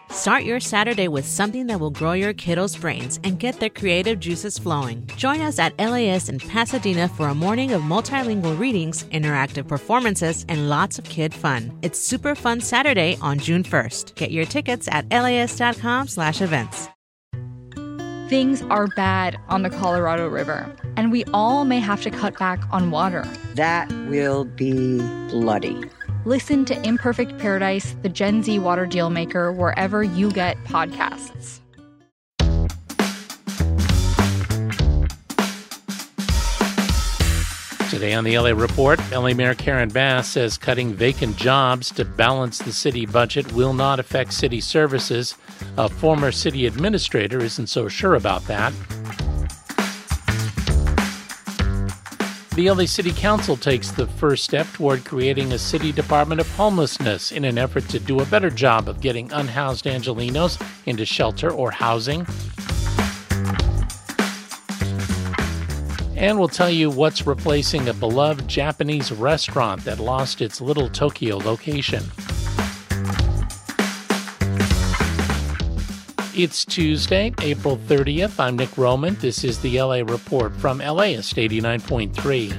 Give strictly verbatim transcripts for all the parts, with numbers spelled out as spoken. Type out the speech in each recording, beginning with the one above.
Start your Saturday with something that will grow your kiddos' brains and get their creative juices flowing. Join us at L A S in Pasadena for a morning of multilingual readings, interactive performances, and lots of kid fun. It's Super Fun Saturday on June first. Get your tickets at las.com slash events. Things are bad on the Colorado River, and we all may have to cut back on water. That will be bloody. Listen to Imperfect Paradise, the Gen Z water deal maker, wherever you get podcasts. Today on the L A Report, L A Mayor Karen Bass says cutting vacant jobs to balance the city budget will not affect city services. A former city administrator isn't so sure about that. The L A City Council takes the first step toward creating a city department of homelessness in an effort to do a better job of getting unhoused Angelenos into shelter or housing. And we'll tell you what's replacing a beloved Japanese restaurant that lost its Little Tokyo location. It's Tuesday, April thirtieth. I'm Nick Roman. This is the L A Report from L A S eighty-nine point three.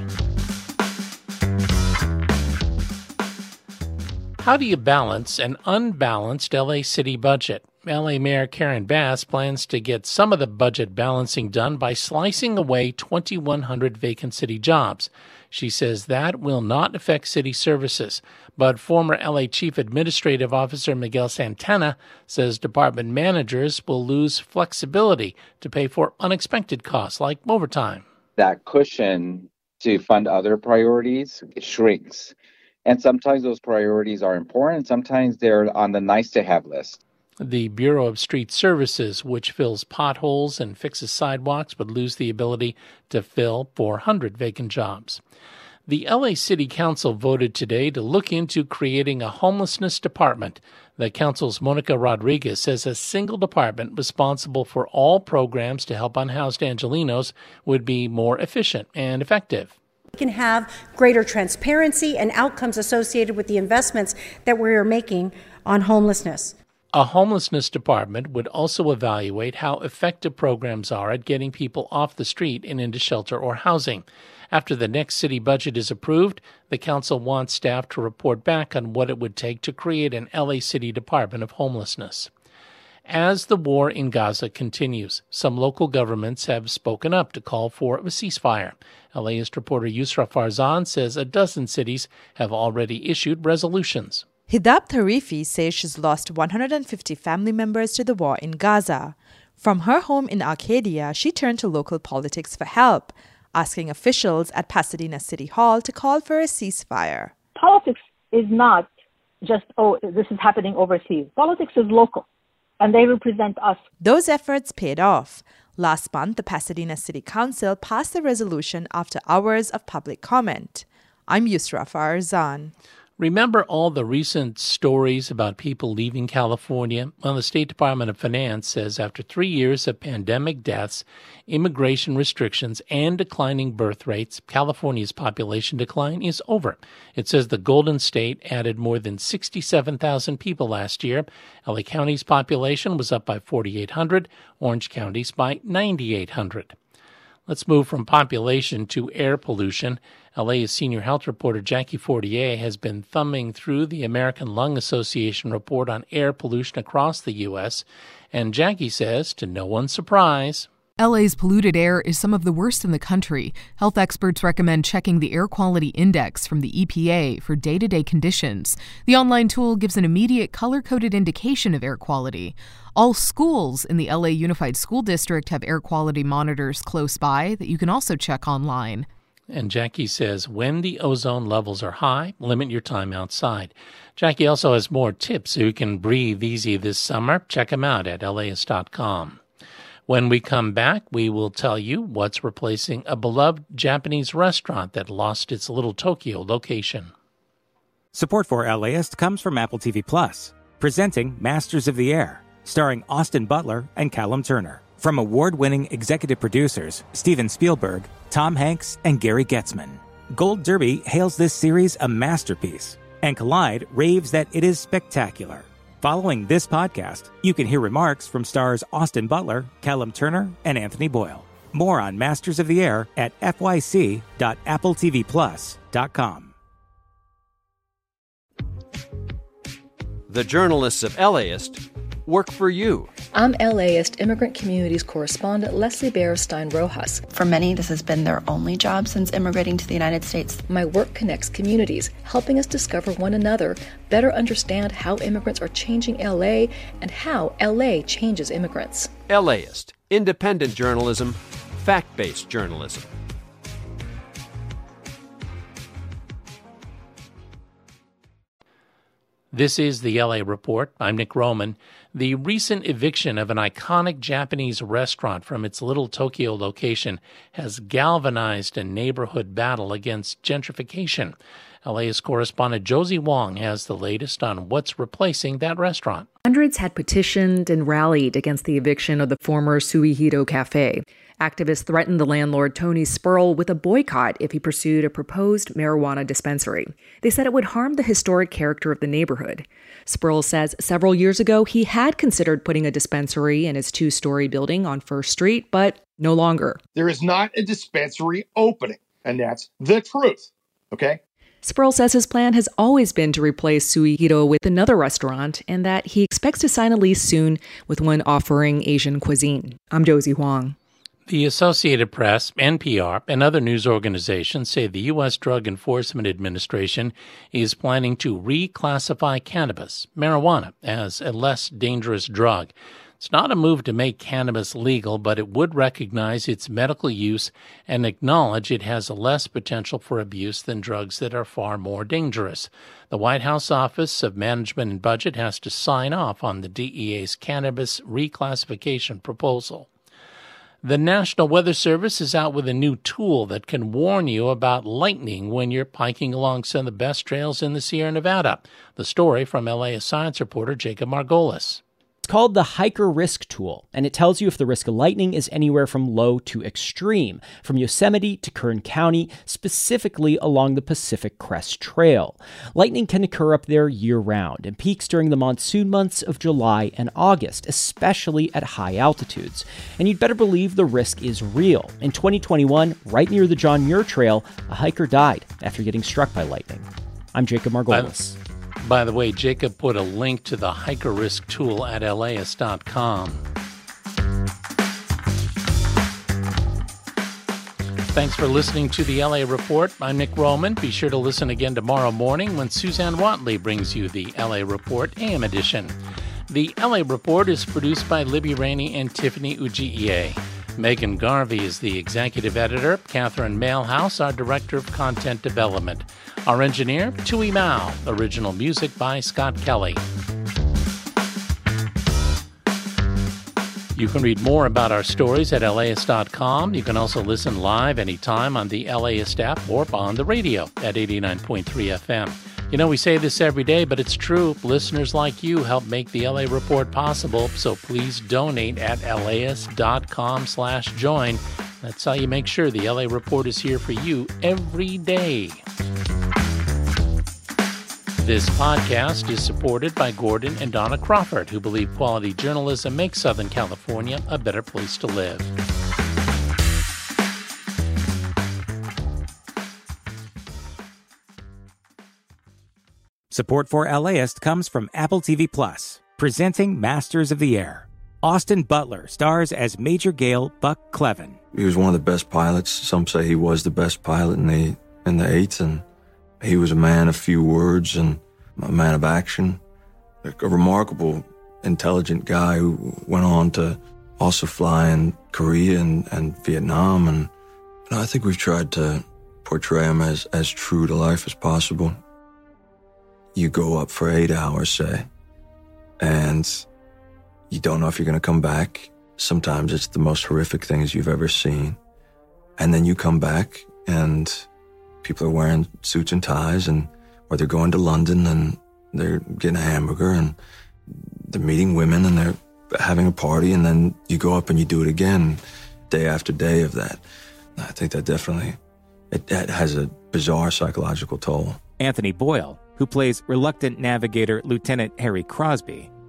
How do you balance an unbalanced L A city budget? L A Mayor Karen Bass plans to get some of the budget balancing done by slicing away twenty-one hundred vacant city jobs. She says that will not affect city services. But former L A Chief Administrative Officer Miguel Santana says department managers will lose flexibility to pay for unexpected costs like overtime. That cushion to fund other priorities shrinks. And sometimes those priorities are important. Sometimes they're on the nice-to-have list. The Bureau of Street Services, which fills potholes and fixes sidewalks, would lose the ability to fill four hundred vacant jobs. The L A City Council voted today to look into creating a homelessness department. The council's Monica Rodriguez says a single department responsible for all programs to help unhoused Angelenos would be more efficient and effective. We can have greater transparency and outcomes associated with the investments that we're making on homelessness. A homelessness department would also evaluate how effective programs are at getting people off the street and into shelter or housing. After the next city budget is approved, the council wants staff to report back on what it would take to create an L A City Department of Homelessness. As the war in Gaza continues, some local governments have spoken up to call for a ceasefire. LAist reporter Yusra Farzan says a dozen cities have already issued resolutions. Hidab Tarifi says she's lost one hundred fifty family members to the war in Gaza. From her home in Arcadia, she turned to local politics for help, asking officials at Pasadena City Hall to call for a ceasefire. Politics is not just, oh, this is happening overseas. Politics is local, and they represent us. Those efforts paid off. Last month, the Pasadena City Council passed the resolution after hours of public comment. I'm Yusra Farzan. Remember all the recent stories about people leaving California? Well, the State Department of Finance says after three years of pandemic deaths, immigration restrictions, and declining birth rates, California's population decline is over. It says the Golden State added more than sixty-seven thousand people last year. L A County's population was up by forty-eight hundred, Orange County's by ninety-eight hundred. Let's move from population to air pollution. L A's senior health reporter Jackie Fortier has been thumbing through the American Lung Association report on air pollution across the U S, and Jackie says, to no one's surprise, L A's polluted air is some of the worst in the country. Health experts recommend checking the Air Quality Index from the E P A for day-to-day conditions. The online tool gives an immediate color-coded indication of air quality. All schools in the L A Unified School District have air quality monitors close by that you can also check online. And Jackie says when the ozone levels are high, limit your time outside. Jackie also has more tips so you can breathe easy this summer. Check them out at L A S dot com. When we come back, we will tell you what's replacing a beloved Japanese restaurant that lost its Little Tokyo location. Support for LAist comes from Apple T V Plus, presenting Masters of the Air, starring Austin Butler and Callum Turner. From award-winning executive producers Steven Spielberg, Tom Hanks, and Gary Getzman. Gold Derby hails this series a masterpiece, and Collide raves that it is spectacular. Following this podcast, you can hear remarks from stars Austin Butler, Callum Turner, and Anthony Boyle. More on Masters of the Air at f y c dot apple t v plus dot com. The journalists of LAist work for you. I'm LAist Immigrant Communities correspondent Leslie Bearstein Rojas. For many, this has been their only job since immigrating to the United States. My work connects communities, helping us discover one another, better understand how immigrants are changing L A, and how L A changes immigrants. LAist, independent journalism, fact-based journalism. This is the L A Report. I'm Nick Roman. The recent eviction of an iconic Japanese restaurant from its Little Tokyo location has galvanized a neighborhood battle against gentrification. LA's correspondent Josie Wong has the latest on what's replacing that restaurant. Hundreds had petitioned and rallied against the eviction of the former Suihiro Cafe. Activists threatened the landlord, Tony Spurl, with a boycott if he pursued a proposed marijuana dispensary. They said it would harm the historic character of the neighborhood. Spurl says several years ago he had considered putting a dispensary in his two-story building on First Street, but no longer. There is not a dispensary opening, and that's the truth, okay? Spurl says his plan has always been to replace Suihiro with another restaurant and that he expects to sign a lease soon with one offering Asian cuisine. I'm Josie Huang. The Associated Press, N P R, and other news organizations say the U S Drug Enforcement Administration is planning to reclassify cannabis, marijuana, as a less dangerous drug. It's not a move to make cannabis legal, but it would recognize its medical use and acknowledge it has a less potential for abuse than drugs that are far more dangerous. The White House Office of Management and Budget has to sign off on the D E A's cannabis reclassification proposal. The National Weather Service is out with a new tool that can warn you about lightning when you're hiking along some of the best trails in the Sierra Nevada. The story from L A science reporter Jacob Margolis. It's called the Hiker Risk Tool, and it tells you if the risk of lightning is anywhere from low to extreme, from Yosemite to Kern County, specifically along the Pacific Crest Trail. Lightning can occur up there year-round and peaks during the monsoon months of July and August, especially at high altitudes. And you'd better believe the risk is real. In twenty twenty-one, right near the John Muir Trail, a hiker died after getting struck by lightning. I'm Jacob Margolis. By the way, Jacob put a link to the Hiker Risk tool at L A S dot com. Thanks for listening to the L A Report. I'm Nick Roman. Be sure to listen again tomorrow morning when Suzanne Watley brings you the L A Report A M edition. The L A Report is produced by Libby Rainey and Tiffany Ujiie. Megan Garvey is the executive editor. Catherine Mailhouse, our director of content development. Our engineer, Tui Mao. Original music by Scott Kelly. You can read more about our stories at L A S dot com. You can also listen live anytime on the LAist app or on the radio at eighty-nine point three F M. You know, we say this every day, but it's true. Listeners like you help make the L A Report possible, so please donate at L A S dot com slash join. That's how you make sure the L A Report is here for you every day. This podcast is supported by Gordon and Donna Crawford, who believe quality journalism makes Southern California a better place to live. Support for LAist comes from Apple T V Plus, presenting Masters of the Air. Austin Butler stars as Major Gale Buck Clevin. He was one of the best pilots. Some say he was the best pilot in the in the eighth, and he was a man of few words and a man of action. A remarkable, intelligent guy who went on to also fly in Korea and, and Vietnam. And you know, I think we've tried to portray him as, as true to life as possible. You go up for eight hours, say, and you don't know if you're going to come back. Sometimes it's the most horrific things you've ever seen. And then you come back and people are wearing suits and ties, and or they're going to London and they're getting a hamburger and they're meeting women and they're having a party, and then you go up and you do it again day after day of that. I think that definitely, it, it has a bizarre psychological toll. Anthony Boyle, who plays reluctant navigator Lieutenant Harry Crosby,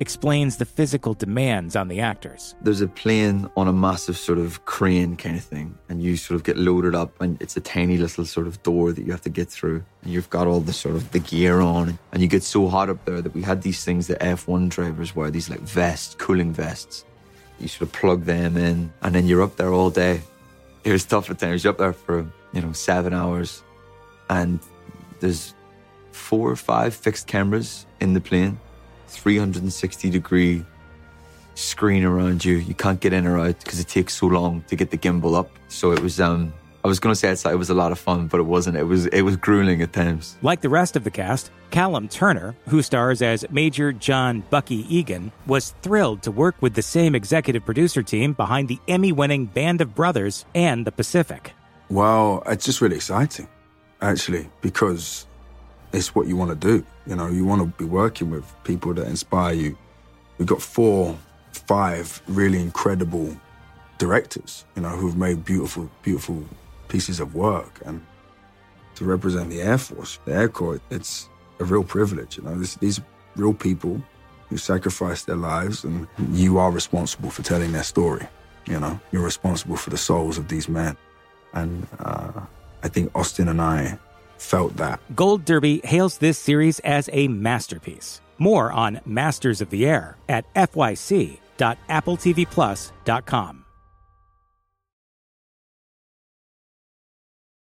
explains the physical demands on the actors. There's a plane on a massive sort of crane kind of thing, and you sort of get loaded up, and it's a tiny little sort of door that you have to get through, and you've got all the sort of the gear on, and you get so hot up there that we had these things that F one drivers wear, these like vests, cooling vests. You sort of plug them in, and then you're up there all day. It was tough at times. You're up there for, you know, seven hours, and there's four or five fixed cameras in the plane, three hundred sixty degree screen around you. You can't get in or out because it takes so long to get the gimbal up. So it was, um, I was going to say it's, it was a lot of fun, but it wasn't. It was, it was grueling at times. Like the rest of the cast, Callum Turner, who stars as Major John Bucky Egan, was thrilled to work with the same executive producer team behind the Emmy-winning Band of Brothers and The Pacific. Well, it's just really exciting, actually, because it's what you want to do. You know, you want to be working with people that inspire you. We've got four, five really incredible directors, you know, who've made beautiful, beautiful pieces of work. And to represent the Air Force, the Air Corps, it's a real privilege. You know, this, these are real people who sacrificed their lives, and you are responsible for telling their story. You know, you're responsible for the souls of these men. And uh, I think Austin and I felt that. Gold Derby hails this series as a masterpiece. More on Masters of the Air at f y c dot apple t v plus dot com.